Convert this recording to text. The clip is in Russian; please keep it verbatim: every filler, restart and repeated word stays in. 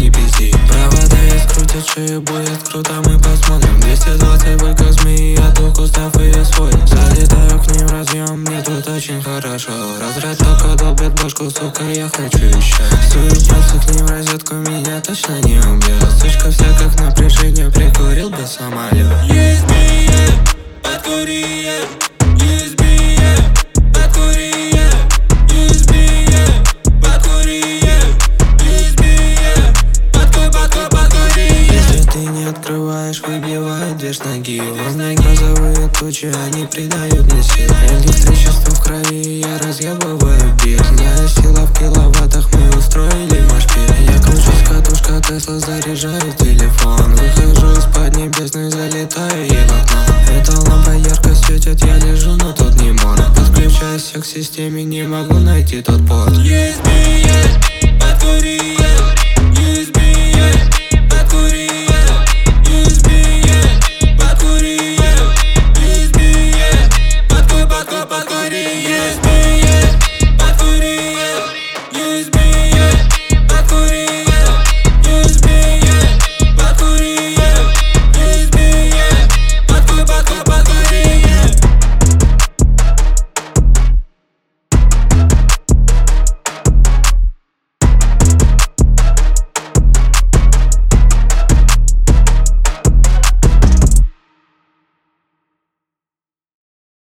не пизди. Провода я скрутят, шею будет круто, мы посмотрим. Двести двадцать только змеи, от двух устав и я свой. Залетаю к ним разъем, мне тут очень хорошо. Разряд только долбит башку, сука, я хочу еще. Сую пальцы к ним в розетку, меня точно не убьет. Сучка вся как напряжение, прикурил бы самолет. Есть бие, подкури, есть бие, подкури, есть бие, подкури, есть бие, подкури, подкури, подкури. Если ты не открываешь, выбивает дверь с ноги. Волны грозовые тучи, они придают мне сил. Электричество в крови, я разъебываю бит. Моя сила в киловаттах, мы устроили машпиль. Я кручусь, катушка Тесла, заряжаю телефон. Выхожу из-под небесной, залетаю ей в окно. Эта лампа ярко светит, я лежу, но тут не мор. Подключаюсь к системе, не могу найти тот порт. Есть бие.